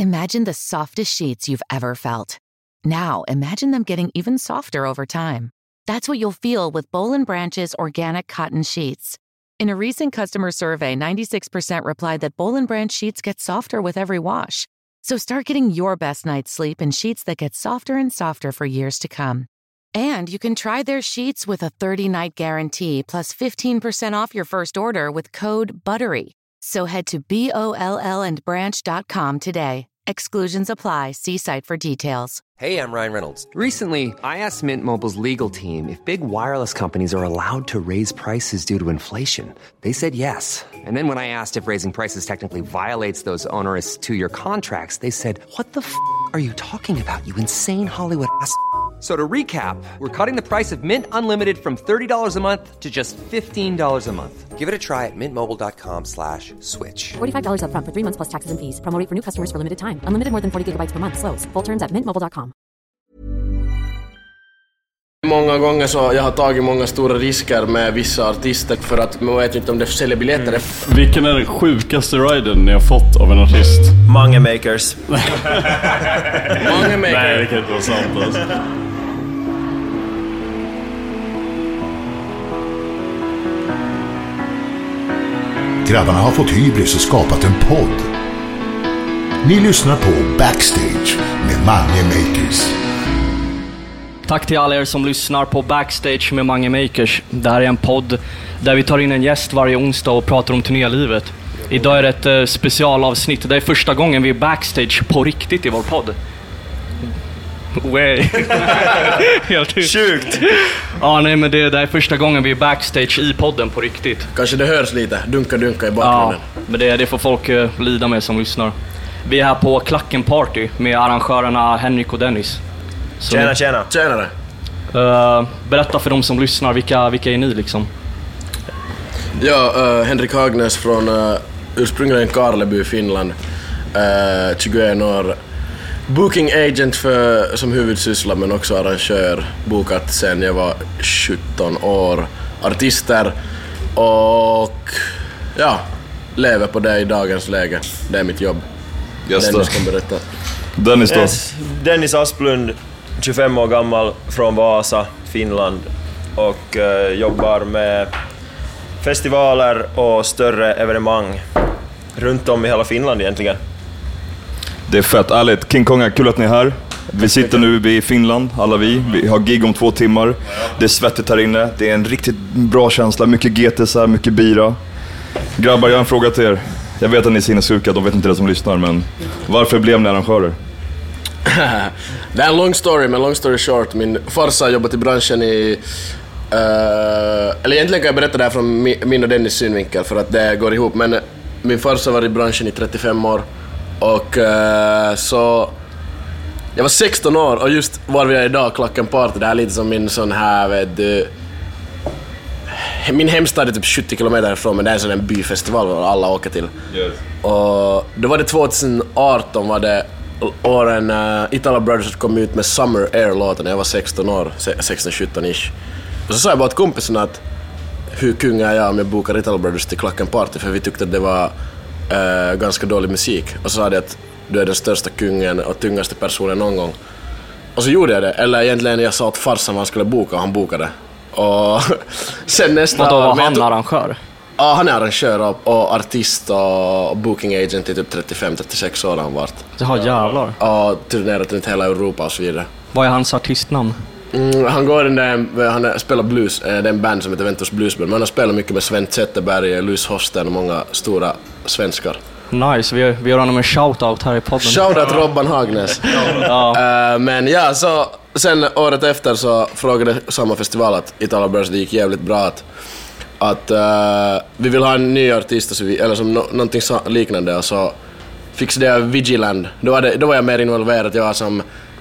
Imagine the softest sheets you've ever felt. Now, imagine them getting even softer over time. That's what you'll feel with Boll & Branch's organic cotton sheets. In a recent customer survey, 96% replied that Boll & Branch sheets get softer with every wash. So start getting your best night's sleep in sheets that get softer and softer for years to come. And you can try their sheets with a 30-night guarantee plus 15% off your first order with code BUTTERY. So head to BOLLandbranch.com today. Exclusions apply. See site for details. Hey, I'm Ryan Reynolds. Recently, I asked Mint Mobile's legal team if big wireless companies are allowed to raise prices due to inflation. They said yes. And then when I asked if raising prices technically violates those onerous two-year contracts, they said, "What the f*** are you talking about, you insane Hollywood ass?" So to recap, we're cutting the price of Mint Unlimited from $30 a month to just $15 a month. Give it a try at mintmobile.com/switch. $45 up front for 3 months plus taxes and fees. Promo rate for new customers for limited time. Unlimited more than 40 gigabytes per month. Slows full terms at mintmobile.com. Många gånger så jag har tagit många stora risker med vissa artister för att man vet inte om det säljer biljetter. Vilken är den sjukaste riden ni har fått av en artist? Mange makers. Mange makers. Nej, det kan inte vara sant alltså. Grabbarna har fått hybris och skapat en podd. Ni lyssnar på Backstage med Mange Makers. Tack till alla er som lyssnar på Backstage med Mange Makers. Det här är en podd där vi tar in en gäst varje onsdag och pratar om turnélivet. Idag är det ett specialavsnitt. Det är första gången vi är backstage på riktigt i vår podd. Way. Helt Sjukt. Ja, nej, men det är första gången vi är backstage i podden på riktigt. Kanske det hörs lite dunka i bakgrunden. Ja, men det får folk lida med som lyssnar. Vi är här på Klacken Party med arrangörerna Henrik och Dennis. Så Tjena. Tjenare. Berätta för de som lyssnar, vilka är ni liksom? Henrik Hagnes från ursprungligen Karleby, Finland. 21 år. Booking agent som huvudsyssla, men också arrangör. Bokat sen jag var 17 år. Artister. Och lever på det i dagens läge. Det är mitt jobb. Dennis kan berätta. Dennis då? Yes. Dennis Asplund, 25 år gammal, från Vasa, Finland. Och jobbar med festivaler och större evenemang runt om i hela Finland egentligen. Det är fett ärligt. King Konga, kul att ni är här. Vi sitter nu i Finland, alla vi har gig om 2 timmar. Det är svettigt här inne. Det är en riktigt bra känsla. Mycket GTs här, mycket bira. Grabbar, jag har en fråga till er. Jag vet att ni är sinnessjuka, de vet inte det som lyssnar, men varför blev ni arrangörer? Det är en lång story, men long story short. Min farsa har jobbat i branschen i... eller egentligen kan jag berätta det här från min och Dennis synvinkel, för att det går ihop. Men min farsa var i branschen i 35 år. Och så... Jag var 16 år och just var vi är idag, Klacken Party, det här är lite som min sån här... Min hemstad är typ 70 kilometer ifrån, men det är en sån en byfestival där alla åker till. Yes. Och då var det 2018 var det åren Italo Brothers kom ut med Summer Air-låten när jag var 16 år, 16-17-ish. Och så sa jag bara till kompisen att hur kung är jag om jag bokar Italo Brothers till Klacken Party, för vi tyckte att det var ganska dålig musik. Och så sa det att du är den största kungen och tungaste personen någon gång. Och så gjorde jag det, eller egentligen jag sa att farsan han skulle boka och han bokade. Och sen nästa... Och då var han arrangör? Ja, han är arrangör och artist och booking agent i typ 35-36 år han varit. Jaha, jävlar. Ja, turnerat runt hela Europa och så vidare. Vad är hans artistnamn? Han går in där, han spelar blues, det är en band som heter Ventus Bluesband, men han har spelat mycket med Sven Zetterberg, Louis Hosten och många stora svenskar. Nice, vi gör honom en shoutout här i podden. Shoutout Robban Hagnes. Men ja, så sen året efter så frågade samma festival att Italo Brothers, det gick jävligt bra att vi vill ha en ny artist och så eller som någonting liknande, och så fixade jag Vigiland. Då var jag mer involverad, jag som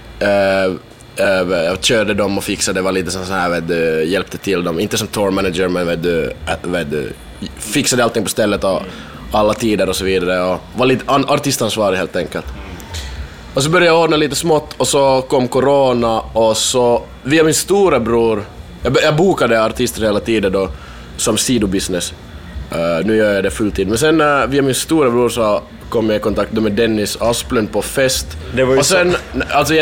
jag körde dem och fixade, det var lite sån här hjälpte till dem, inte som tour manager, men fixade allting på stället och alla tider och så vidare, och var lite artistansvarig helt enkelt. Och så började jag ordna lite smått, och så kom corona, och så via min stora bror, jag bokade artister hela tiden då som sidobusiness. Nu gör jag det fulltid, men sen via min stora bror så kom jag i kontakt med Dennis Asplund på fest. Det var ju och sen, alltså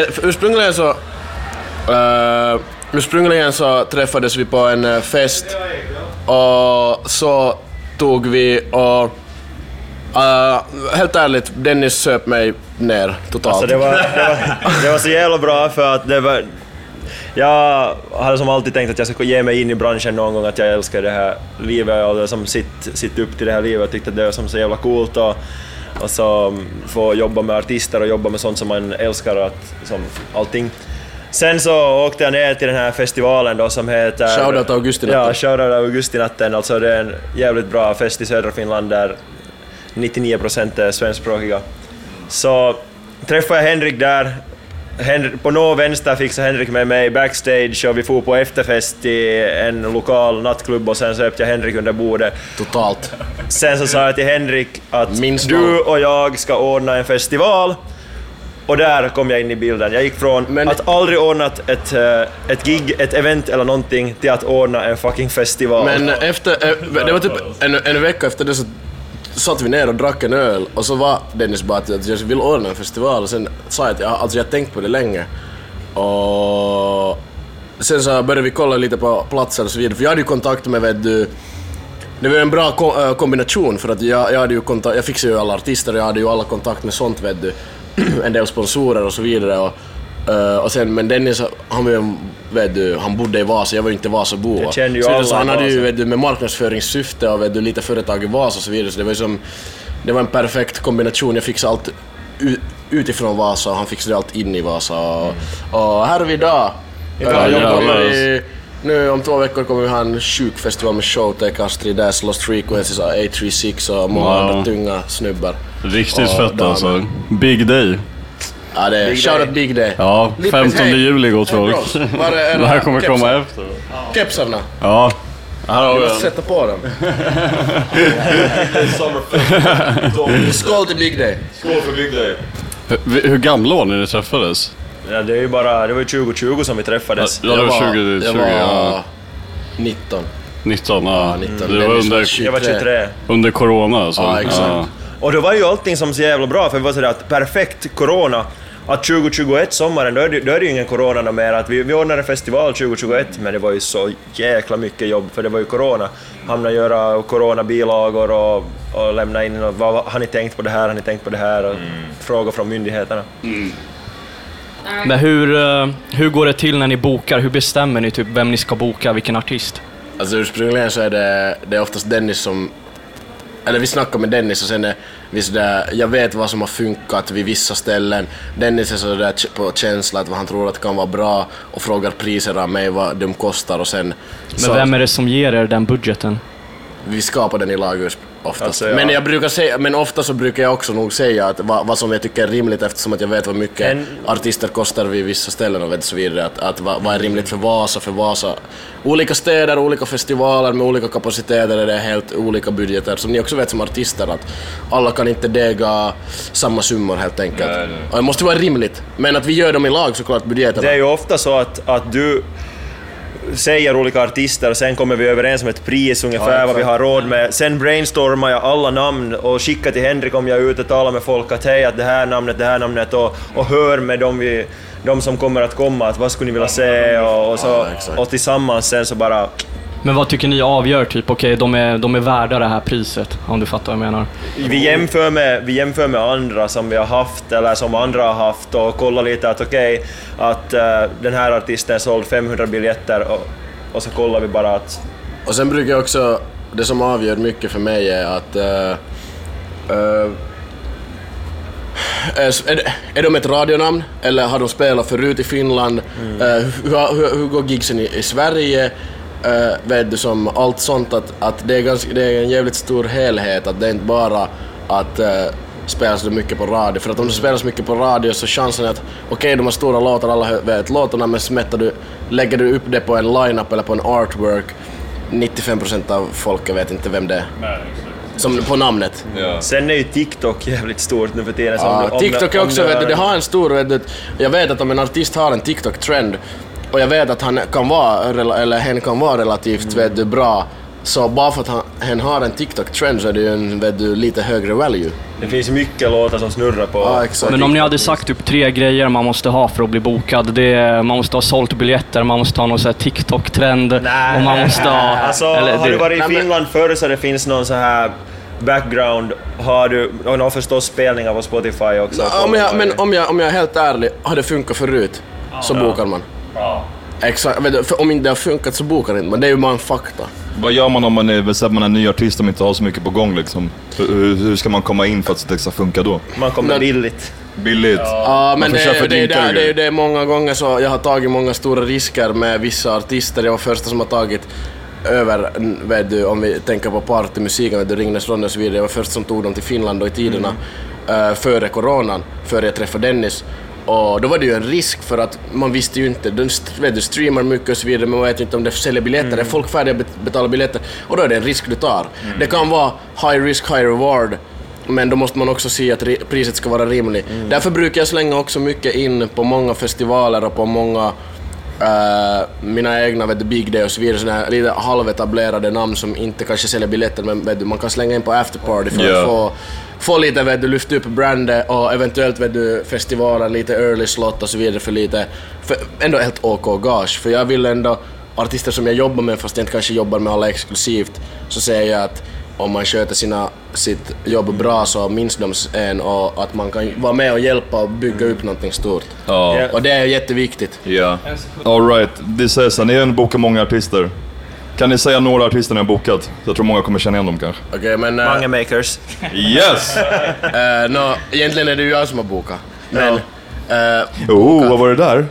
ursprungligen så träffades vi på en fest och så tog vi och helt ärligt, Dennis söp mig ner totalt. Alltså det var så jävla bra för att jag hade som alltid tänkt att jag ska ge mig in i branschen någon gång, att jag älskar det här livet och som sitt upp till det här livet. Jag tyckte att det var som så jävla coolt och så få jobba med artister och jobba med sånt som man älskar, som allting. Sen så åkte jag ner till den här festivalen då som heter... Shoutout Augustinatten. Ja, Shoutout Augustinatten. Alltså det är en jävligt bra fest i södra Finland där 99% är svenskspråkiga. Så träffade jag Henrik där. På nå vänster fixade Henrik med mig backstage och vi får på efterfest i en lokal nattklubb och sen så öppnade jag Henrik under bordet. Totalt. Sen så sa jag till Henrik att du och jag ska ordna en festival. Och där kom jag in i bilden. Jag gick från att aldrig ordnat ett gig, ett event eller någonting till att ordna en fucking festival. Men det var typ en vecka efter det så satt vi ner och drack en öl och så var Dennis bara att jag vill ordna en festival och sen sa jag att jag tänkt på det länge och sen så började vi kolla lite på platser och så vidare, för jag hade ju kontakt med det var en bra kombination för att jag hade ju kontakt, jag fixade ju alla artister och jag hade ju alla kontakt med sånt en del sponsorer och så vidare och sen, men Dennis han bodde i Vasa, jag var ju inte Vasabo. Jag kände ju alla så han hade ju Vasa. med marknadsföringssyfte och lite företag i Vasa och så vidare, så det var en perfekt kombination. Jag fixade allt utifrån Vasa och han fixade allt in i Vasa och här är vi idag. Nu om 2 veckor kommer vi ha en sjuk festival med Showtake, Astrid Dash, Lost Frequencies, A36 och många andra tunga snubbar. Riktigt fett alltså. Big Day. Ja, det är shoutout Big Day. Ja, 15 juli gott folk. Det här kommer komma efter. Kepsarna. Ja. Här har vi måste sätta på dem. Skål till Big Day. Skål för Big Day. Hur gamla var ni träffades? Ja, det var 2020 som vi träffades. Ja, det var 2020. Jag var 19. 19, ja. 19. Det var Jag var 23. Under corona alltså. Ja, exakt. Ja. Och det var ju allting som så jävla bra, för det var sådär att perfekt corona. Att 2021 sommaren, då är det ju ingen corona mer. Att vi ordnade festival 2021, men det var ju så jäkla mycket jobb för det var ju corona. Hamna göra coronabilagor och lämna in och vad har ni tänkt på det här, har ni tänkt på det här och frågor från myndigheterna. Men hur går det till när ni bokar? Hur bestämmer ni typ vem ni ska boka, vilken artist? Alltså ursprungligen så är det oftast Dennis som... Eller vi snackar med Dennis och sen jag vet vad som har funkat vid vissa ställen. Dennis är så där på känsla att vad han tror att kan vara bra och frågar priser av mig, vad de kostar och sen... Men vem är det som ger er den budgeten? Vi skapar den i lag oftast. Alltså, ja. Men jag brukar säga, men ofta så brukar jag också nog säga att vad som jag tycker är rimligt, eftersom att jag vet vad mycket artister kostar vid vissa ställen och så vidare, att vad är rimligt för Vasa. Olika städer, olika festivaler med olika kapaciteter är det helt olika budgeter. Som ni också vet som artister, att alla kan inte dega samma summor helt enkelt. Nej. Och det måste vara rimligt, men att vi gör dem i lag såklart budgeterna. Det är ju ofta så att du säger olika artister och sen kommer vi överens om ett pris ungefär vad vi har råd med. Sen brainstormar jag alla namn och skickar till Henrik om jag är ute och talar med folk att hej, att det här namnet och hör med de som kommer att komma att vad skulle ni vilja se och tillsammans sen så bara... Men vad tycker ni avgör typ, okej, de är värda det här priset, om du fattar vad jag menar? Vi jämför med andra som vi har haft eller som andra har haft och kollar lite att att den här artisten såld 500 biljetter och så kollar vi bara att... Och sen brukar jag också, det som avgör mycket för mig är att är de ett radionamn eller har de spelat förut i Finland? Hur går gigsen i Sverige? Vet du, som allt sånt att det är en jävligt stor helhet, att det är inte bara att spelas det mycket på radio, för att om det spelas mycket på radio så chansen är att de har stora låtar, alla vet låtarna, men lägger du upp det på en line-up eller på en artwork, 95% av folket vet inte vem det är. Som på namnet. Ja. Sen är ju TikTok jävligt stort nu för tiden. TikTok är också, det har en stor, jag vet att om en artist har en TikTok-trend och jag vet att han kan vara relativt bra, så bara för att han har en TikTok-trend så är det ju en lite högre value. Det finns mycket låtar som snurrar på. Men om ni hade sagt typ 3 grejer man måste ha för att bli bokad. Man måste ha sålt biljetter, man måste ha någon så här TikTok-trend. Och man måste ha... Alltså, har du varit i Finland förr så det finns någon så här background, har du någon förstås spelningar på Spotify också? Om jag är helt ärlig, har det funkat förut så bokar man. Exakt, för om inte det har funkat så bokar inte man. Det är ju bara en fakta. Vad gör man om man är en ny artist som inte har så mycket på gång liksom? Hur ska man komma in för att det ska funka då? Man kommer billigt. Ja, men det är många gånger så jag har tagit många stora risker med vissa artister. Jag var första som har tagit över, vet du, om vi tänker på partymusiken, vet du, Ringnes Ronny och så vidare. Jag var först som tog dem till Finland då i tiderna före coronan, före jag träffade Dennis. Och då var det ju en risk för att man visste ju inte, du streamar mycket och så vidare, men man vet inte om det säljer biljetter, är folk färdiga att betala biljetter, och då är det en risk du tar. Det kan vara high risk, high reward, men då måste man också se att priset ska vara rimligt. Därför brukar jag slänga också mycket in på många festivaler och på många mina egna Big Day och så vidare, sådana lite halvetablerade namn som inte kanske säljer biljetter, men man kan slänga in på afterparty för att få lite lyfta upp brandet och eventuellt festivaler, lite early slot och så vidare för ändå helt OK gage, för jag vill ändå artister som jag jobbar med, fast jag inte kanske jobbar med alla exklusivt, så säger jag att om man sköter sitt jobb bra så minns de en, och att man kan vara med och hjälpa och bygga upp någonting stort. Och det är jätteviktigt. All right, det sägs att ni har bokat många artister. Kan ni säga några artister ni har bokat? Jag tror många kommer känna igen dem kanske. Okej, men Mange Makers. Yes! Egentligen är det ju jag som har bokat. Men vad var det där?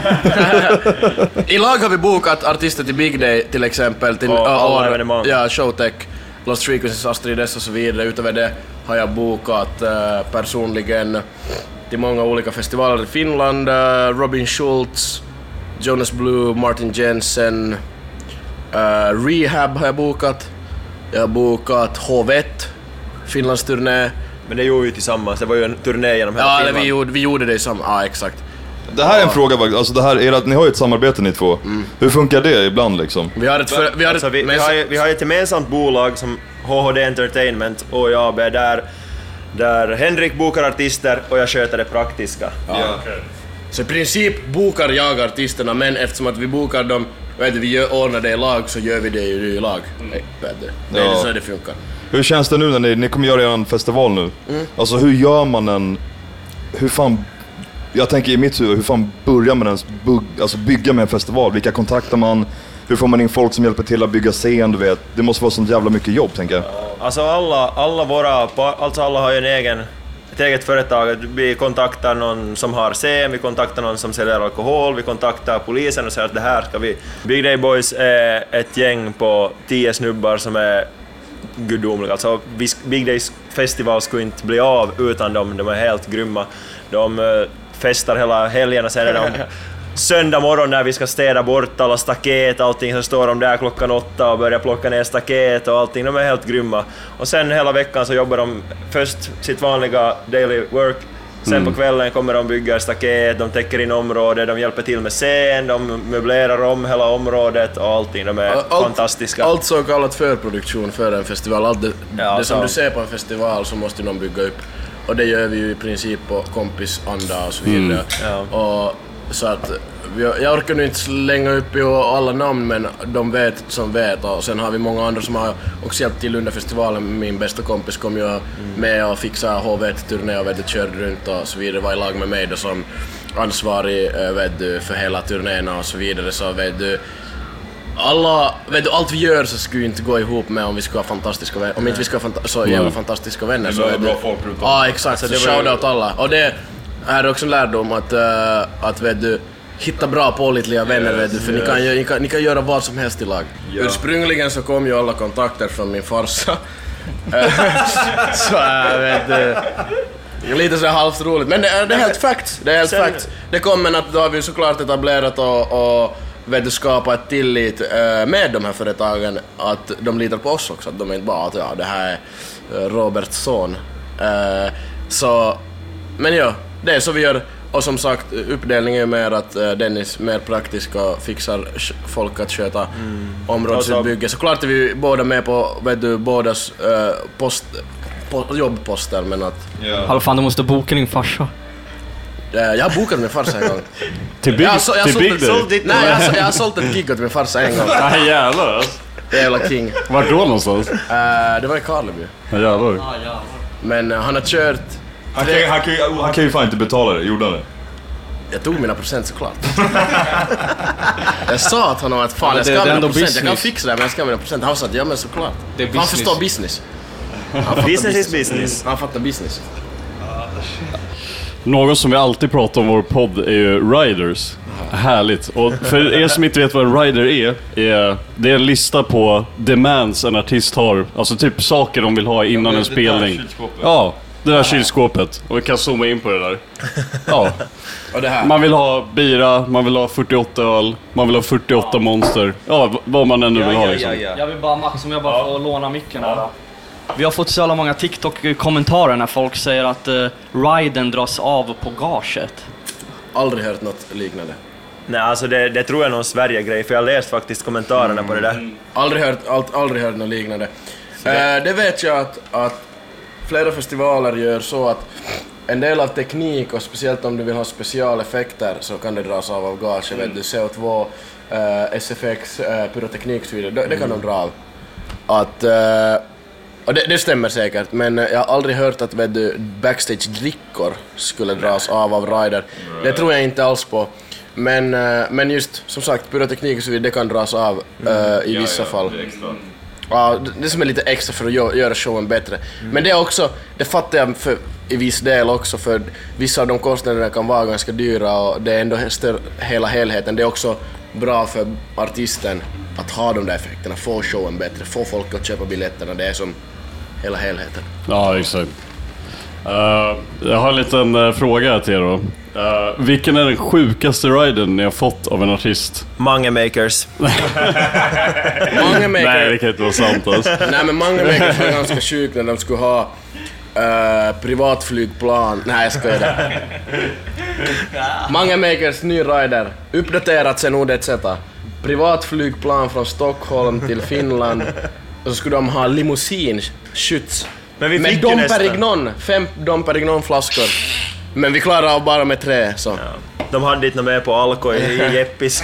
I lag har vi bokat artister till Big Day till exempel, till alla evenemang. Ja, Showtech, Lost Frequencies, Astrid S och så vidare. Utöver det har jag bokat personligen till många olika festivaler i Finland. Robin Schultz, Jonas Blue, Martin Jensen, Rehab har jag bokat. Jag har bokat H1, Finlands turné. Men det gjorde vi tillsammans, det var ju en turné genom hela Finland. Ja, vi gjorde det tillsammans, ja exakt. Det här är en fråga, alltså det här är att ni har ju ett samarbete ni två. Hur funkar det ibland liksom? Vi har ett gemensamt bolag som HHD Entertainment och jag är där Henrik bokar artister och jag sköter det praktiska. Så i princip bokar jag artisterna, men eftersom att vi bokar dem, vi ordnar det i lag, så gör vi det i lag. Det är så det funkar. Hur känns det nu när ni kommer göra en festival nu? Alltså hur gör man jag tänker i mitt huvud, hur fan börjar man ens bygga med en festival? Vilka kontaktar man? Hur får man in folk som hjälper till att bygga scen, du vet? Det måste vara sånt jävla mycket jobb, tänker jag. Alltså alla har ju ett eget företag. Vi kontaktar någon som har scen, vi kontaktar någon som säljer alkohol, vi kontaktar polisen och säger att det här ska vi... Big Day Boys är ett gäng på 10 snubbar som är gudomliga. Alltså Big Days festival skulle inte bli av utan dem, de är helt grymma. De festar hela helgen och sen är de söndag morgon när vi ska städa bort alla staket, allting, så står de där klockan 8 och börjar plocka ner staket och allting, de är helt grymma. Och sen hela veckan så jobbar de först sitt vanliga daily work, sen på kvällen kommer de bygga staket, de täcker in området, de hjälper till med scen, de möblerar om hela området och allting, de är fantastiska. Allt så kallat förproduktion för en festival, det som du ser på en festival så måste någon bygga upp. Och det gör vi ju i princip på kompisanda och så vidare. Och så att jag orkar nu inte slänga upp alla namn, men de vet som vet. Och sen har vi många andra som har också hjälpt till under festivalen. Min bästa kompis kom ju med och fixade HV1-turné och körde runt och så vidare. Var i lag med mig då som ansvarig för hela turnéerna och så vidare. Så allt vi gör så skulle inte gå ihop med om vi ska ha fantastiska vänner. Om inte vi ska ha så jävla fantastiska vänner så är bra folk runt om. Ja, exakt. Så shoutout alla. Och det är också en lärdom att hitta bra pålitliga vänner, för ni kan göra vad som helst i lag. Ursprungligen så kom ju alla kontakter från min farsa. Så lite så halvt roligt, men det är helt fact. Det kommer att då har vi såklart etablerat och skapa ett tillit med de här företagen, att de litar på oss också, att de är inte bara att det här är Roberts son. Men det är så vi gör. Och som sagt, uppdelningen är mer att Dennis mer praktisk och fixar folk att sköta områdesutbygge. Såklart är vi båda med på bådas jobbposter, men att... Hallå fan, du måste boka din farsa. Jag har bokat min farsa en gång. Till Big Day? Nej, jag har sålt ett gig åt min farsa en gång. Nej, jävlar alltså. Jävla king. Vart då någonstans? Det var i Karleby. Ja, jävlar. Men han har kört... Han kan ju fan inte betala det, gjorde han det? Jag tog mina procent såklart. Jag sa att honom att fan, jag ska ha mina procent. Jag kan fixa det, men jag ska ha mina procent. Han sa att ja, men såklart. Han förstår business. Business is business. Han fattar business. Någon som vi alltid pratar om vår podd är ju riders. Härligt. Och för er som inte vet vad en rider är det är en lista på demands en artist har. Alltså typ saker de vill ha innan en spelning. Ja, det där kylskåpet. Och vi kan zooma in på det där. Ja. Och det här. Man vill ha bira, man vill ha 48 öl, man vill ha 48 monster. Ja, vad man ännu vill ha liksom. Jag vill bara, Max, om jag bara får låna micken här. Vi har fått så jävla många TikTok-kommentarer när folk säger att riden dras av på gaget. Aldrig hört något liknande. Nej, alltså det tror jag är någon Sverige-grej, för jag har läst faktiskt kommentarerna på det där. Aldrig hört något liknande. Det vet jag att flera festivaler gör så att en del av teknik, och speciellt om du vill ha specialeffekter, så kan det dras av gage. Vet du, CO2, SFX, pyroteknik och så vidare. Det kan de dra av. Och det stämmer säkert, men jag har aldrig hört att backstage-drickor skulle dras av rider. Det tror jag inte alls på. Men just, som sagt, pyroteknik och så vidare, det kan dras av i vissa fall. Ja, det som är lite extra för att göra showen bättre. Men det är också, det fattar jag i viss del också, för vissa av de kostnaderna kan vara ganska dyra och det är ändå hela helheten. Det är också bra för artisten att ha de där effekterna, få showen bättre, få folk att köpa biljetterna. Det är som hela helheten. Ja, exakt. Jag har en liten fråga till er då. Vilken är den sjukaste riden ni har fått av en artist? Mangamakers. Nej, det kan inte vara sant alltså. Nej, men Mangamakers var ganska sjuk när de skulle ha privatflygplan. Nej, jag skojar det. Mangamakers ny rider. Uppdaterat sen ordet sätta. Privatflygplan från Stockholm till Finland. Och så skulle de ha limousinskjuts. Med Dom Perignon, 5 Dom Perignon-flaskor. Men vi klarade av bara med 3, så. Ja. De hade inte med på alko i Jeppis.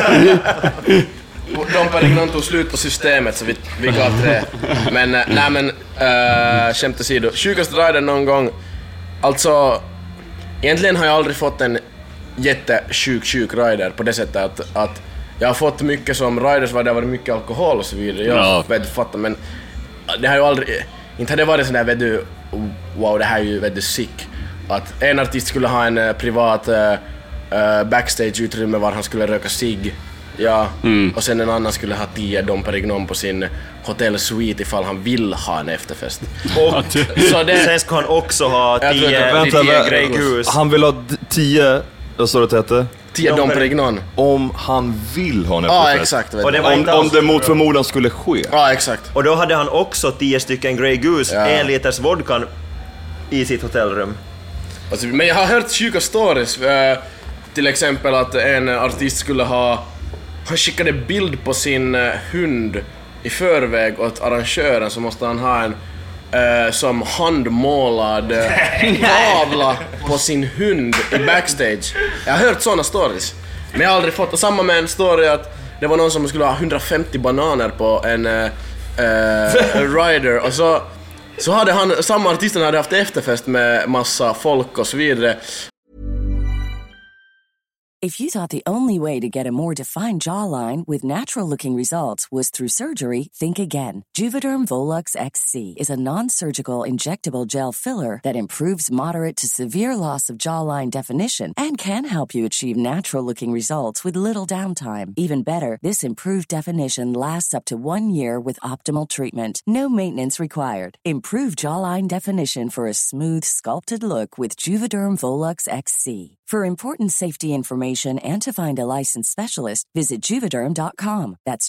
Dom Perignon tog slut på systemet, så vi gav 3. Men skämt åsido. Sjukaste riden någon gång. Alltså, egentligen har jag aldrig fått en jättesjuk rider på det sättet att jag har fått mycket som riders var det har varit mycket alkohol och så vidare. Jag vet fatta, men det har ju aldrig, inte hade det varit sån där, vet du, wow, det här är ju vet du sick. Att en artist skulle ha en privat backstage-utrymme var han skulle röka cigg. Ja, och sen en annan skulle ha 10 Dom Perignon på sin hotellsuite ifall han vill ha en efterfest. Och så sen ska han också ha 10 Grey Goose. Han vill ha 10, vad står det hette? 10 Dom Perignon. Om han vill ha en efterfest. Ja, exakt. Och det om det mot förmodan skulle ske. Ja, exakt. Och då hade han också 10 stycken Grey Goose, 1 liters vodka i sitt hotellrum. Alltså, men jag har hört sjuka stories. Till exempel att en artist skulle ha... Han skickade bild på sin hund i förväg åt arrangören, så måste han ha en som handmålad tavla på sin hund i backstage. Jag har hört såna stories, men jag har aldrig fått. Och samma med en story att det var någon som skulle ha 150 bananer på en rider, och så hade han, samma artisten hade haft efterfest med massa folk och så vidare. If you thought the only way to get a more defined jawline with natural-looking results was through surgery, think again. Juvederm Volux XC is a non-surgical injectable gel filler that improves moderate to severe loss of jawline definition and can help you achieve natural-looking results with little downtime. Even better, this improved definition lasts up to 1 year with optimal treatment. No maintenance required. Improve jawline definition for a smooth, sculpted look with Juvederm Volux XC. For important safety information and to find a licensed specialist, visit Juvederm.com. That's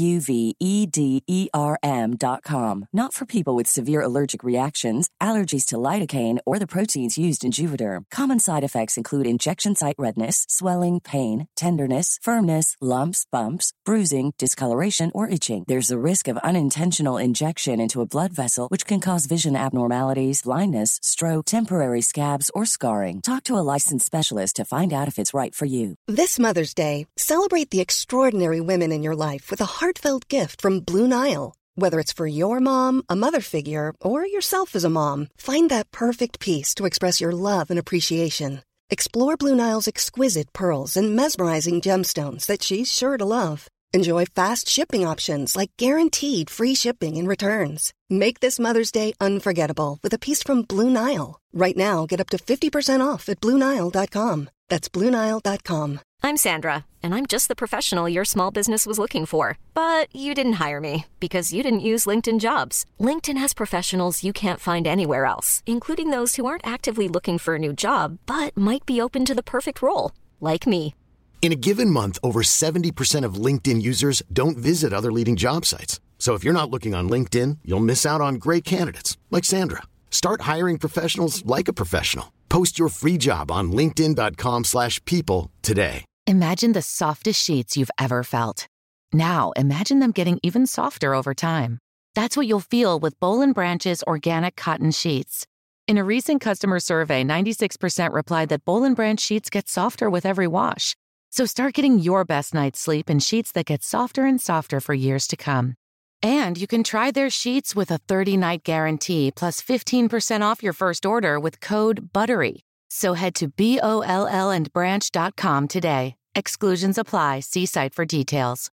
JUVEDERM.com. Not for people with severe allergic reactions, allergies to lidocaine, or the proteins used in Juvederm. Common side effects include injection site redness, swelling, pain, tenderness, firmness, lumps, bumps, bruising, discoloration, or itching. There's a risk of unintentional injection into a blood vessel, which can cause vision abnormalities, blindness, stroke, temporary scabs, or scarring. Talk to a licensed specialist to find out if it's right for you. This Mother's Day, celebrate the extraordinary women in your life with a heartfelt gift from Blue Nile. Whether it's for your mom, a mother figure, or yourself as a mom, find that perfect piece to express your love and appreciation. Explore Blue Nile's exquisite pearls and mesmerizing gemstones that she's sure to love. Enjoy fast shipping options like guaranteed free shipping and returns. Make this Mother's Day unforgettable with a piece from Blue Nile. Right now, get up to 50% off at BlueNile.com. That's BlueNile.com. I'm Sandra, and I'm just the professional your small business was looking for. But you didn't hire me because you didn't use LinkedIn Jobs. LinkedIn has professionals you can't find anywhere else, including those who aren't actively looking for a new job, but might be open to the perfect role, like me. In a given month, over 70% of LinkedIn users don't visit other leading job sites. So if you're not looking on LinkedIn, you'll miss out on great candidates like Sandra. Start hiring professionals like a professional. Post your free job on linkedin.com/people today. Imagine the softest sheets you've ever felt. Now, imagine them getting even softer over time. That's what you'll feel with Boll & Branch's organic cotton sheets. In a recent customer survey, 96% replied that Boll & Branch sheets get softer with every wash. So start getting your best night's sleep in sheets that get softer and softer for years to come. And you can try their sheets with a 30-night guarantee plus 15% off your first order with code BUTTERY. So head to BOLLandbranch.com today. Exclusions apply. See site for details.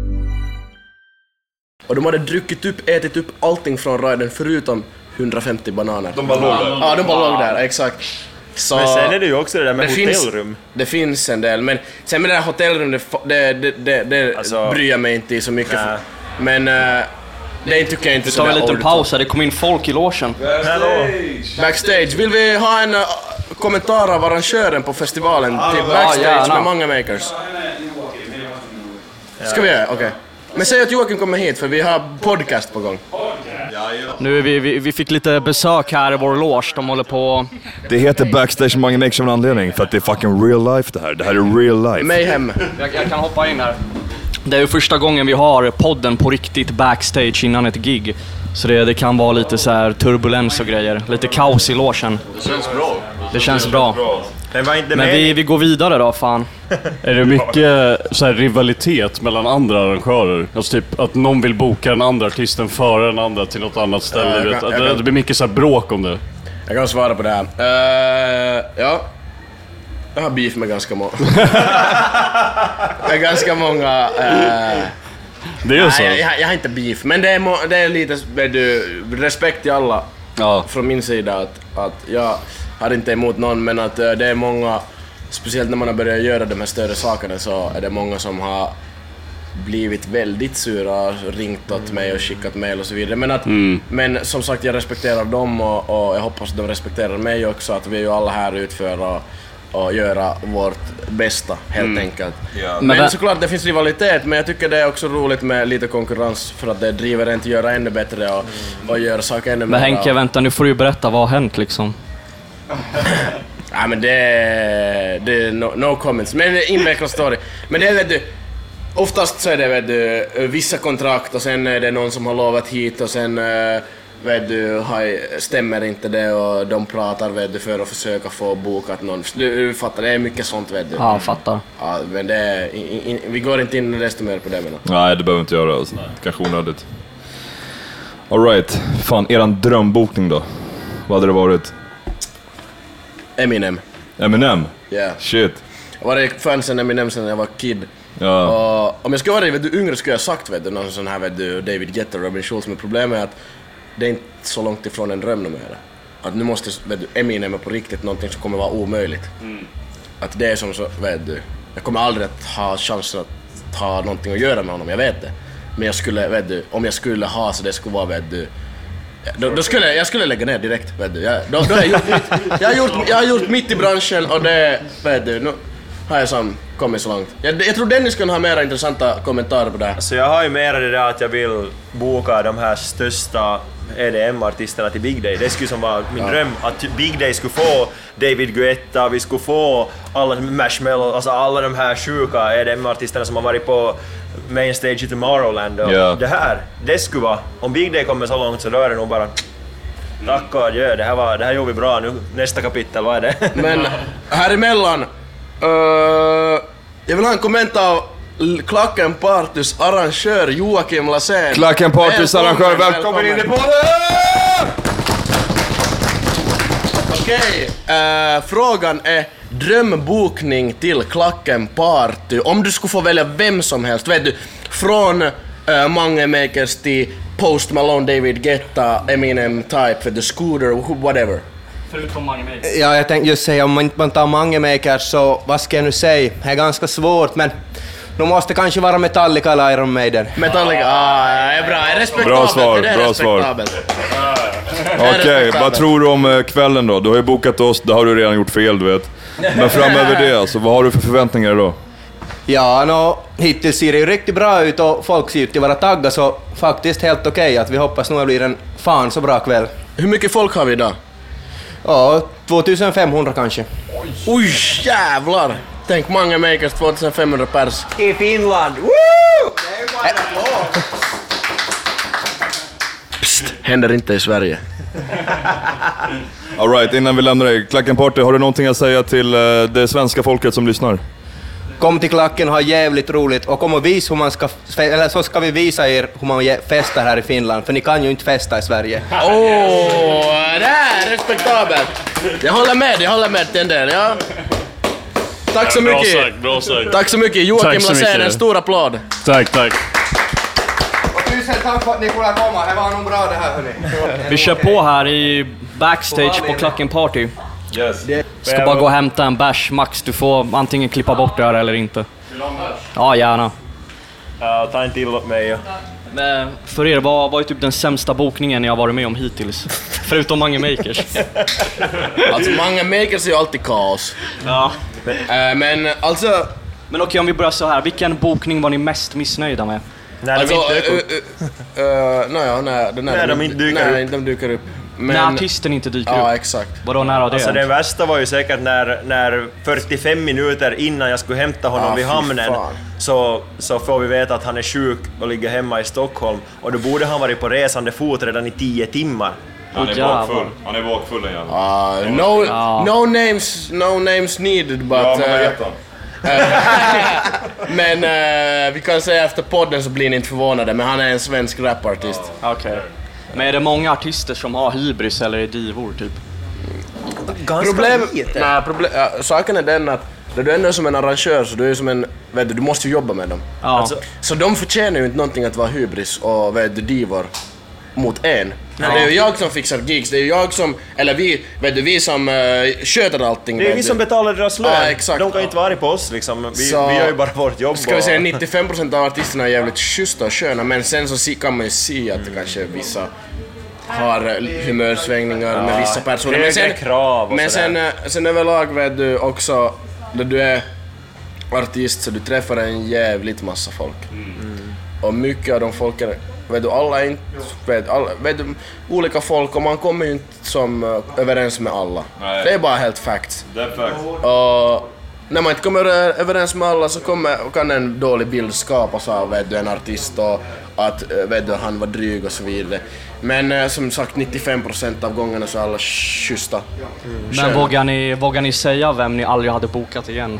Och de hade ätit upp allting från riden förutom 150 bananer. De bara låg där. Ja, de bara låg där, exakt. Så men sen är det ju också det där med hotellrum. Det finns en del, men sen med det där hotellrum, det alltså, bryr jag mig inte så mycket för. Men det tycker jag inte så. Vi tar en liten paus här, det kom in folk i logen. Backstage. Vill vi ha en kommentar av arrangören på festivalen till Backstage med Mange Makers? Ska vi göra? Okej. Men säg att Joakim kommer hit för vi har podcast på gång. Nu vi fick lite besök här i vår loge. De håller på... Det heter Backstage Mange Makers av en anledning. För att det är fucking real life det här. Det här är real life. Mayhem. Jag kan hoppa in här. Det är ju första gången vi har podden på riktigt backstage innan ett gig. Så det kan vara lite så här turbulens och grejer. Lite kaos i logen. Det känns bra. Det känns bra. Men vi går vidare då, fan. Är det mycket så här rivalitet mellan andra arrangörer? Alltså typ att någon vill boka den andra artisten före den andra till något annat ställe. Det blir mycket så här bråk om det. Jag kan svara på det här. Ja. Jag har beef med ganska många. Ganska många... det är så. Jag har inte beef, men det är lite respekt till alla från min sida att jag har inte emot någon, men att det är många, speciellt när man har börjat göra de här större sakerna, så är det många som har blivit väldigt sura, ringt åt mig och skickat mejl och så vidare. Men som sagt, jag respekterar dem och jag hoppas att de respekterar mig också, att vi är ju alla här utför och göra vårt bästa helt enkelt. Ja. Men såklart det finns rivalitet, men jag tycker det är också roligt med lite konkurrens för att det driver en till att göra ännu bättre och göra saker ännu mer. Men Henke, vänta, nu får du berätta vad har hänt liksom. Ja, men det är no comments, men det är invecklad story. Men det är, vet du, oftast så är det, vet du, vissa kontrakt och sen är det någon som har lovat hit och sen vet du, stämmer inte det och de pratar, vet du, för att försöka få bokat någon. Du fattar, det är mycket sånt, vet du. Ja, fattar. Ja, men det är, vi går inte in desto mer på det, men. Nej, det behöver inte göra, alltså. Kanske onödigt. All right, fan, eran drömbokning då? Vad hade det varit? Eminem. Eminem? Yeah. Shit. Jag var fansen Eminem sen jag var kid. Ja. Och om jag skulle vara, vet du, yngre skulle jag sagt, vet du, någon sån här, vet du, David Guetta, Robin Schulz, men problemet är att det är inte så långt ifrån en dröm numera. Att nu måste, vet du, Eminem är på riktigt någonting som kommer vara omöjligt. Att det är som så, vet du, jag kommer aldrig att ha chansen att ha någonting att göra med honom, jag vet det. Men jag skulle, vet du, om jag skulle ha så det skulle vara, vet du, Då skulle jag skulle lägga ner direkt, vet du. Jag har gjort mitt i branschen och det, vet du, nu har jag kommit så långt. Jag tror Dennis skulle ha mer intressanta kommentarer på det här. Så jag har ju mer det där att jag vill boka de här största EDM-artisterna till Big Day. Det skulle som vara min dröm, att Big Day skulle få David Guetta, vi skulle få alla Marshmello, alltså alla de här sjuka EDM-artisterna som har varit på main stage i Tomorrowland. Och det skulle vara, om Big Day kommer så långt så då är det nog bara tack och adjö, det här gjorde vi bra nu, nästa kapitel, vad är det? Men här emellan, jag vill ha en kommentar av Klacken Partys arrangör Joakim Lassén. Klacken Partys arrangör, välkommen in i podden! Okej, frågan är drömbokning till Klacken Party. Om du skulle få välja vem som helst, vet du, från Mange Makers till Post Malone, David Guetta, Eminem type, vet du, Scooter, whatever. Förutom Mange Makers. Ja, jag tänkte just säga, om man tar Mange Makers så vad ska jag nu säga? Det är ganska svårt, men nu måste kanske vara Metallica eller Iron Maiden. Metallica, är bra, är respektabelt. Bra svar. Okej, vad tror du om kvällen då? Du har ju bokat oss, det har du redan gjort fel, du vet. Men framöver det, alltså, vad har du för förväntningar då? Ja, hittills ser det ju riktigt bra ut och folk ser ut att vara tagga, så faktiskt helt okej att vi hoppas nog det blir en fan så bra kväll. Hur mycket folk har vi idag? Ja, 2500 kanske. Oj, jävlar! Tänk Mange Makers, 2500 pers. I Finland! Woo! Psst, händer inte i Sverige. All right, innan vi lämnar dig, Klacken Party, har du någonting att säga till det svenska folket som lyssnar? Kom till Klacken och ha jävligt roligt och kom och vis hur man ska, eller så ska vi visa er hur man festar här i Finland, för ni kan ju inte festa i Sverige. Det är respektabelt. Jag håller med till en del, ja. Tack så mycket. Bra sagt. Tack så mycket. Joakim Lassén, en stor applåd. Tack. Och tusen tack för att ni får komma, det var nog bra det här, hörni. Vi kör på här i backstage på Klacken Party. Yes. Ska bara gå och hämta en bärs, Max. Du får antingen klippa bort det här eller inte. Ja, gärna. Ta en till åt mig. Men för er, vad var ju typ den sämsta bokningen jag har varit med om hittills? Förutom Mange Makers. Alltså, Mange Makers är ju alltid kaos. Ja. Men alltså... Men okej, om vi börjar så här. Vilken bokning var ni mest missnöjda med? När de inte dyker upp. När de dyker upp. Men... När artisten inte dyker upp? Ja, exakt. Vadå nära det? Alltså det värsta var ju säkert när 45 minuter innan jag skulle hämta honom vid hamnen så får vi veta att han är sjuk och ligger hemma i Stockholm, och då borde han varit på resande fot redan i 10 timmar. Han är bakfull igen. No names needed, but... Ja, men vad heter han? Men vi kan säga efter podden så blir ni inte förvånade, men han är en svensk rapartist. Okej. Men är det många artister som har hybris eller är divor typ? Saken är den att du är ändå som en arrangör, så du är som en, vet du måste ju jobba med dem. Ja. Alltså, så de förtjänar ju inte någonting att vara hybris och vet du, divor mot en. Ja. Det är ju jag som fixar gigs, det är ju jag som, eller vi som sköter allting. Det är vi som betalar deras lön. Ja, exakt. De kan inte vara på oss liksom. Vi gör ju bara vårt jobb. Ska vi säga 95% av artisterna är jävligt schyssta och sköna, men sen så kan man ju se att kanske vissa har humörsvängningar med vissa personer. Men sen överlag vet du också, när du är artist så du träffar en jävligt massa folk. Och mycket av de folken, vet du, alla är inte, vet du, olika folk, och man kommer ju inte som överens med alla. Nej. Det är bara helt facts. Det är facts. Och när man inte kommer överens med alla så kan en dålig bild skapas av, vet du, en artist och att, vet du, han var dryg och så vidare. Men som sagt 95% av gångerna så är alla schyssta. Men vågar ni säga vem ni aldrig hade bokat igen?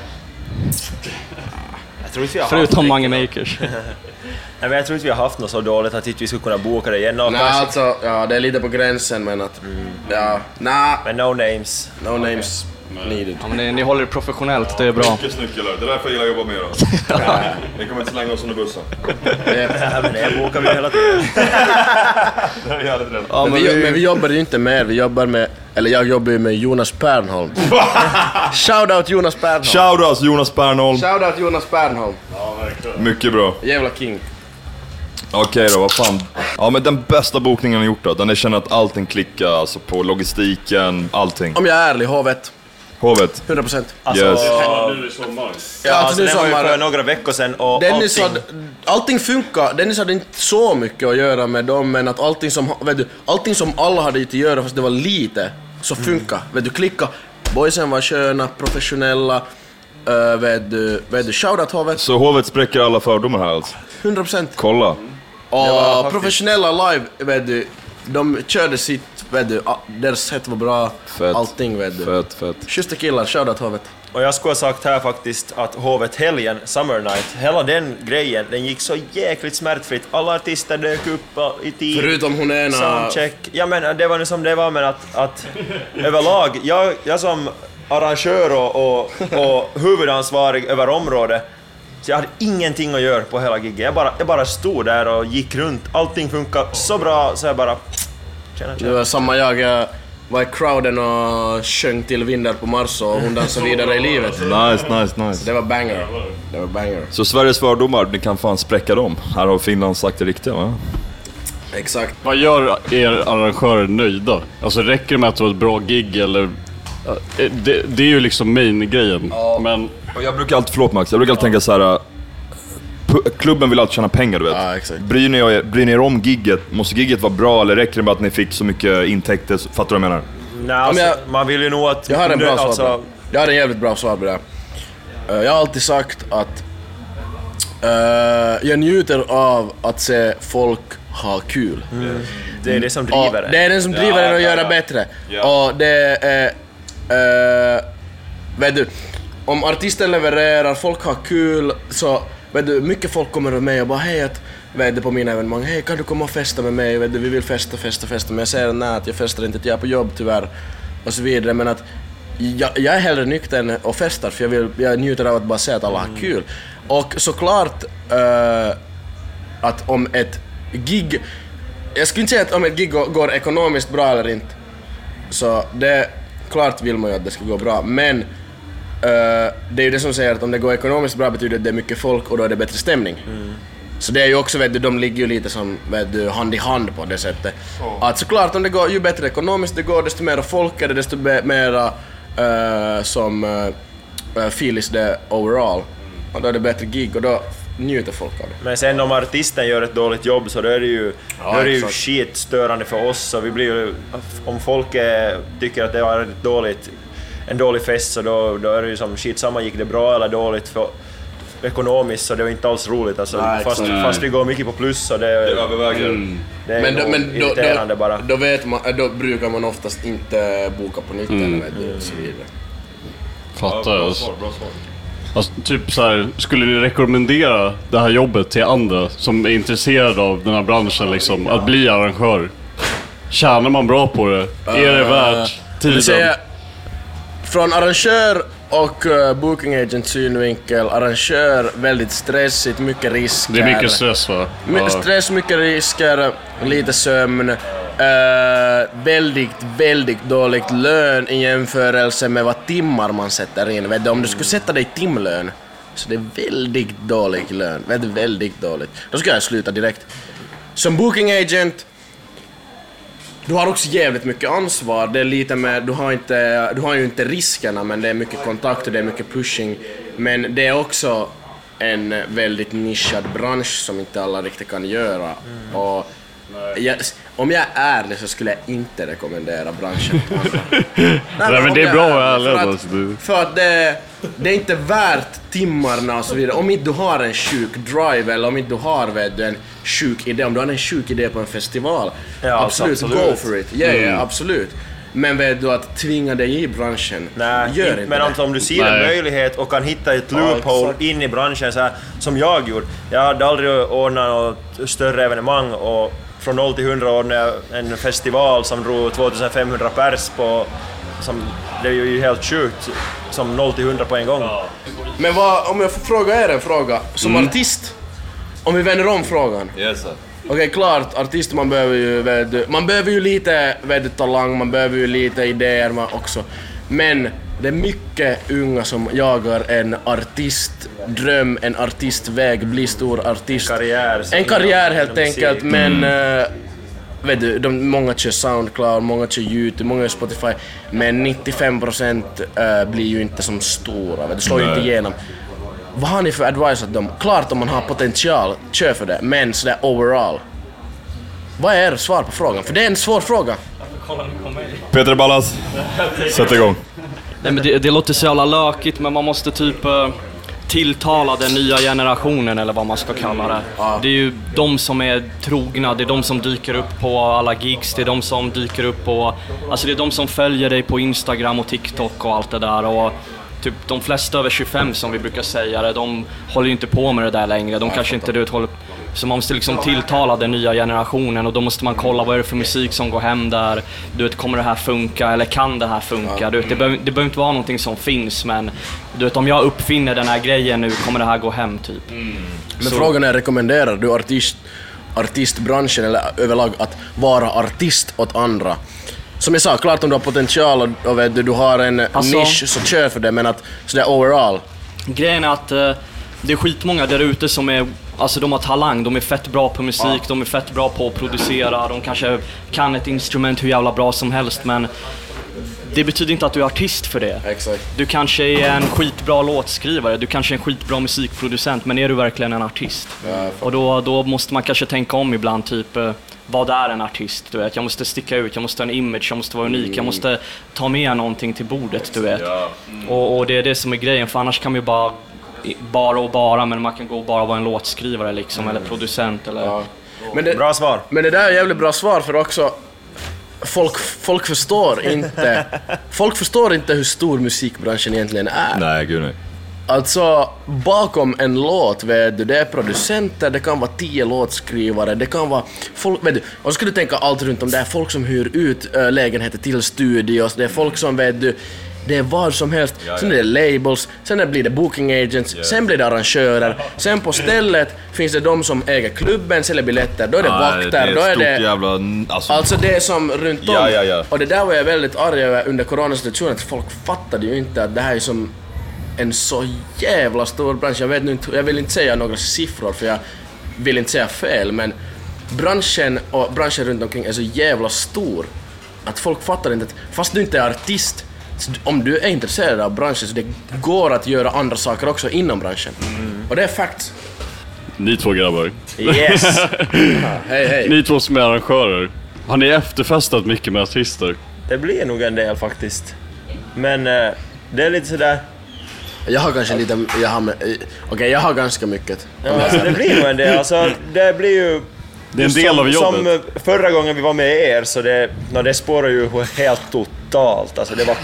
Jag tror inte förutom Mange Makers. Nej, men jag tror inte vi har haft något så dåligt att vi skulle kunna boka det igen. Nej, alltså, ja, det är lite på gränsen, men att... Men no names. No names needed. Ja, men ni håller det professionellt, det är bra. Mycket snyggt, det är därför jag gillar att jobba med er. Ni kommer inte slänga oss under bussen. Ja, men det bokar vi hela tiden. Det är jävligt rätt. Ja, men vi jobbar ju inte med, jag jobbar ju med Jonas Pernholm. Shoutout Jonas Pernholm. Shoutout Jonas Pernholm. Shoutout Jonas Pernholm. Ja, verkligen. Mycket bra. Jävla king. Okej då, vad fan. Ja, men den bästa bokningen jag gjort då, den är känner att allting klickar, alltså på logistiken, allting. Om jag är ärlig, Hovet. 100%. Alltså, yes. nu i sommar. Ja, alltså det var ju för några veckor sedan och Dennis allting funkar. Dennis hade inte så mycket att göra med dem, men att allting som alla hade att göra fast det var lite, så funkar. Vet du, klicka. Boysen var sköna, professionella. Vet du, shoutout Hovet. Så Hovet spräcker alla fördomar här alltså? 100%. Kolla. Och professionella live, vet du, de körde sitt, vet du, deras sätt var bra. Fett. Allting, vet du. Fett. Schyssta killar, shoutout Hovet. Och jag skulle ha sagt här faktiskt att Hovet helgen, Summer Night, hela den grejen, den gick så jäkligt smärtfritt. Alla artister dök upp i tid. Förutom hon ena... Soundcheck. Ja men det var nu som det var, men att överlag, jag som arrangör och huvudansvarig över området, så jag hade ingenting att göra på hela giget. Jag bara stod där och gick runt. Allting funkar så bra så jag bara... Det var samma jag var i crowden och sjöng till Vindar på Mars och hon dansade vidare i livet. Nice. Det var banger. Så Sveriges fördomar, ni kan fan spräcka dem. Här har Finland sagt det riktiga, va? Exakt. Vad gör er arrangörer nöjda? Alltså räcker det med att det var ett bra gig eller... Det är ju liksom main-grejen. Ja. Men... Och jag brukar alltid, förlåt Max, jag brukar alltid tänka så här. Klubben vill alltid tjäna pengar, du vet. Ja, exakt. Bryr ni er om gigget? Måste gigget vara bra eller räcker det med att ni fick så mycket intäkter? Fattar du vad jag menar? Nej, alltså, man vill ju nog att... Jag har en bra svar på det. Jag har en jävligt bra svar på det. Jag har alltid sagt att jag njuter av att se folk ha kul. Det är det som driver det. Det är det som driver det att göra bättre. Och det är... vet du, om artisten levererar, folk har kul, så vet du, mycket folk kommer med mig och bara hej, vet du, på mina evenemang, hej, kan du komma och festa med mig, vet du, vi vill festa, men jag säger nej, att jag festar inte, att jag är på jobb tyvärr och så vidare, men att jag är hellre nykter och festar, för jag njuter av att bara se att alla har kul. Och såklart att om ett gig, jag skulle inte säga att om ett gig går ekonomiskt bra eller inte, så det klart vill man ju att det ska gå bra, men det är ju det som säger att om det går ekonomiskt bra betyder det att det är mycket folk och då är det bättre stämning. Så det är ju också, vet du, de ligger ju lite som, vet du, hand i hand på det sättet. Att såklart om det går, ju bättre ekonomiskt det går, desto mer folk är det, desto mera som feels det overall. Och då är det bättre gig och då njuter folk av det. Men sen om artisten gör ett dåligt jobb så då är det ju, skitstörande för oss, så vi blir ju, om folk tycker att det är en dålig fest, så då är det ju som shit, samma gick det bra eller dåligt för ekonomiskt, så det var inte alls roligt alltså. Fast det går mycket på plus, så det överväger. Det är men irriterande bara. Då vet man, då brukar man oftast inte boka på nytt eller vet du, så vidare. Fattar jag. Alltså, typ så här, skulle ni rekommendera det här jobbet till andra som är intresserade av den här branschen liksom, att bli arrangör? Tjänar man bra på det? Är det värt tiden? Från arrangör och booking agent synvinkel, arrangör väldigt stressigt, mycket risker. Det är mycket stress, va? Stress, mycket risker, lite sömn. Väldigt dåligt lön i jämförelse med vad timmar man sätter in. Vet du, om du skulle sätta dig i timlön, så det är väldigt dålig lön. Väldigt dåligt. Då ska jag sluta direkt. Som booking agent, du har också jävligt mycket ansvar. Det är lite med, du har ju inte riskerna, men det är mycket kontakt och det är mycket pushing. Men det är också en väldigt nischad bransch som inte alla riktigt kan göra. Och om jag är ärlig så skulle jag inte rekommendera branschen. Nej, men det är bra ärligt. För att det är inte värt timmarna och så vidare. Om inte du har en sjuk drive eller om inte du har en sjuk idé. Om du har en sjuk idé på en festival, absolut, go for it. Absolut. Men vet du att tvinga dig i branschen? Nej, gör inte men det. Om du ser en möjlighet och kan hitta ett loophole in i branschen så här, som jag gjorde. Jag hade aldrig ordnat något större evenemang och från 0 till 100 ordnade jag en festival som drog 2500 pers på, det är ju helt sjukt, som 0 till 100 på en gång. Men om jag får fråga er en fråga, som artist, om vi vänder om frågan. Yes, sir. Okej, klart, artist man behöver ju lite talang, man behöver ju lite idéer också. Men det är mycket unga som jagar en artistdröm, en artistväg, bli stor artist. En karriär helt enkelt, men vet du, många kör Soundcloud, många kör YouTube, många kör Spotify, men 95% blir ju inte som stora, vet du, slår ju inte igenom. Vad har ni för advice åt dem? Klart om man har potential, kör för det, men sådär overall. Vad är svar på frågan? För det är en svår fråga. Peter Ballas, sätt igång. Nej, men det låter så jävla lökigt, men man måste typ tilltala den nya generationen, eller vad man ska kalla det. Det är ju de som är trogna, det är de som dyker upp på alla gigs, det är de som dyker upp på, alltså det är de som följer dig på Instagram och TikTok och allt det där. Och typ de flesta över 25 som vi brukar säga det, de håller ju inte på med det där längre. De kanske inte håller. Så man måste liksom tilltala den nya generationen, och då måste man kolla vad är det för musik som går hem där. Du vet, kommer det här funka eller kan det här funka? Du vet, det behöver inte vara någonting som finns, men du vet, om jag uppfinner den här grejen nu, kommer det här gå hem typ. Men frågan är, rekommenderar du artistbranschen eller överlag att vara artist åt andra? Som jag sa, klart om du har potential och vet du har en nisch, så kör för det, men att sådär overall. Grejen är att det är skitmånga där ute som är, alltså de har talang, de är fett bra på musik, de är fett bra på att producera, de kanske kan ett instrument hur jävla bra som helst, men det betyder inte att du är artist för det. Exakt. Du kanske är en skitbra låtskrivare, du kanske är en skitbra musikproducent, men är du verkligen en artist? Och då måste man kanske tänka om ibland, typ vad är en artist, du vet? Jag måste sticka ut, jag måste ha en image, jag måste vara unik, jag måste ta med någonting till bordet, du vet. Och det är det som är grejen, för annars kan man ju bara, men man kan gå och bara vara en låtskrivare liksom, eller producent eller... Bra svar. Men det där är jävligt bra svar, för också folk förstår inte hur stor musikbranschen egentligen är. Nej, gud nej. Alltså, bakom en låt, vet du, det är producenter, det kan vara 10 låtskrivare, det kan vara folk, vet du, och så ska du tänka allt runt om det är folk som hyr ut lägenheter till studios, det är folk som, vet du, det är vad som helst, sen är det labels, sen blir det booking agents, sen blir det arrangörer, sen på stället finns det de som äger klubben, säljer biljetter, då är det vakter, då är det jävla, alltså det är som runt om. Och det där var jag väldigt arg över under coronasituationen, att folk fattade ju inte att det här är som en så jävla stor bransch. Jag vill inte säga några siffror, för jag vill inte säga fel, men branschen och branschen runt omkring är så jävla stor att folk fattar inte att fast du inte är artist, om du är intresserad av branschen, så det går att göra andra saker också inom branschen. Och det är facts. Ni två grabbar. Yes. Hej. Ni två som är arrangörer, har ni efterfestat mycket med artister? Det blir nog en del faktiskt. Men det är lite sådär. Jag har kanske lite, jag har ganska mycket. Ja, alltså det blir nog en del. Alltså, det blir ju... Det är en del av jobbet. Som förra gången vi var med er, så det spårar ju helt totalt. Alltså det var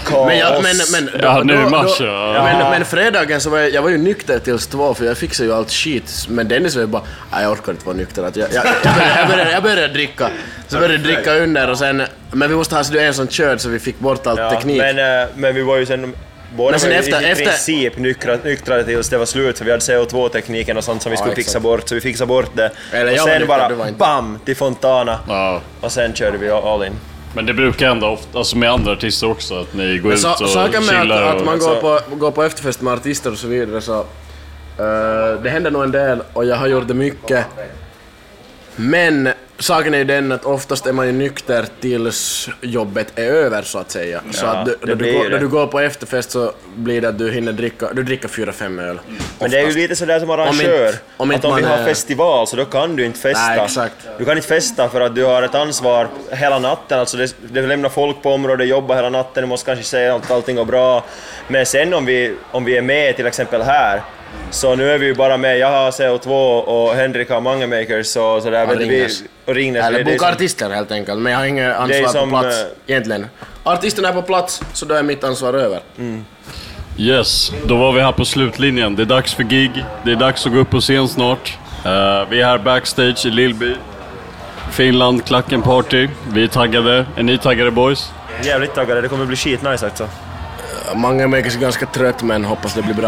kaos. Men fredagen så var jag var ju nykter tills 2, för jag fixade ju allt skit. Men Dennis var ju bara, jag orkar inte vara nykter. Att jag började dricka. Så började dricka under och sen, men vi måste ha en som körd så vi fick bort all teknik. Men vi var ju sen... Båda var i princip nyktrade tills det var slut, för vi hade CO2-tekniken och sånt som vi skulle fixa bort, så vi fixade bort det. Och sen bara bam till Fontana. Och sen körde vi all in. Men det brukar ändå ofta, alltså med andra artister också, att ni går ut och saken med chillar att man går på efterfest med artister och så vidare, så det händer nog en del och jag har gjort det mycket. Men saken är ju den att oftast är man ju nykter tills jobbet är över, så att säga. Så att när du går på efterfest så blir det att du hinner dricka 4-5 öl. Men det är ju lite sådär som arrangör, om vi har festival så då kan du inte festa. Nej, exakt. Du kan inte festa för att du har ett ansvar hela natten. Alltså det lämnar folk på området, jobbar hela natten, du måste kanske säga att allting går bra. Men sen om vi är med till exempel här, så nu är vi ju bara med, jag har CO2 och Henrik har Mangamakers så där vet vi, och Ringnes. Eller boka artister helt enkelt, men jag har inget ansvar på plats egentligen. Artisterna är på plats, så då är mitt ansvar över. Yes, då var vi här på slutlinjen. Det är dags för gig, det är dags att gå upp på scen snart. Vi är här backstage i Lillby, Finland, Klacken Party. Vi är taggade, är ni taggade boys? Jävligt taggade, det kommer bli shit nice alltså. Många märker sig ganska trött, men hoppas det blir bra.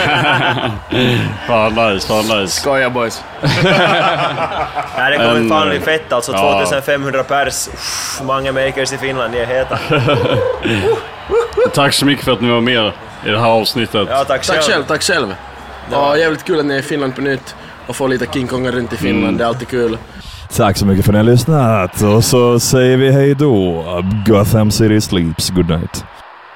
Fan nice. Skoja boys. Nej, det kommer fan bli fett alltså, 2500 pers. Många makers i Finland, ni är heta. Tack så mycket för att ni var med i det här avsnittet. Ja, tack själv. Ja, jävligt kul att ni är i Finland på nytt och får lite King Konga runt i Finland. Det är alltid kul. Tack så mycket för att ni har lyssnat. Och så säger vi hej då. Gotham City sleeps. Good night.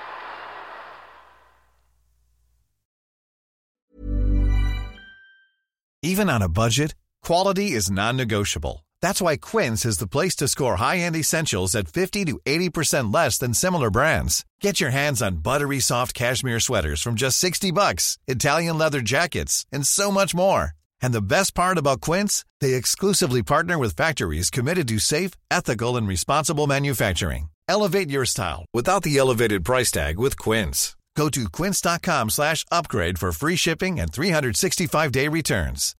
Even on a budget, quality is non-negotiable. That's why Quince is the place to score high-end essentials at 50 to 80% less than similar brands. Get your hands on buttery soft cashmere sweaters from just $60, Italian leather jackets, and so much more. And the best part about Quince, they exclusively partner with factories committed to safe, ethical, and responsible manufacturing. Elevate your style without the elevated price tag with Quince. Go to quince.com/upgrade for free shipping and 365-day returns.